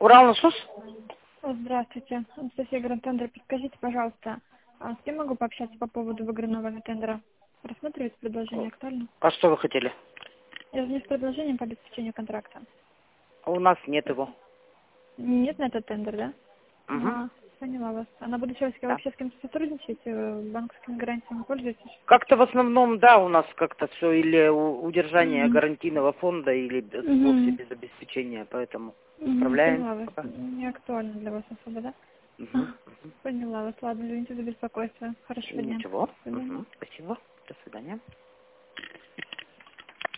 Урал насос? Здравствуйте, Анастасия Гранд-тендер. Подскажите, пожалуйста, с кем могу пообщаться по поводу выигранного вами тендера? Рассматривать предложение актуально? А что вы хотели? Я звоню с предложением по обеспечению контракта. А у нас нет его. Нет на этот тендер, да? Угу. Поняла вас. А на будущее вы Да. вообще с кем-то сотрудничаете? Банковскими гарантиями пользуетесь? Как-то в основном, да, у нас как-то все или удержание Угу. гарантийного фонда, или вовсе Угу. без обеспечения, поэтому Угу. справляемся Поняла вас. пока. Не актуально для вас особо, да? Угу. Угу. Поняла вас. Ладно, извините за беспокойство. Хорошего дня. Ничего. До свидания. Угу. Спасибо. До свидания.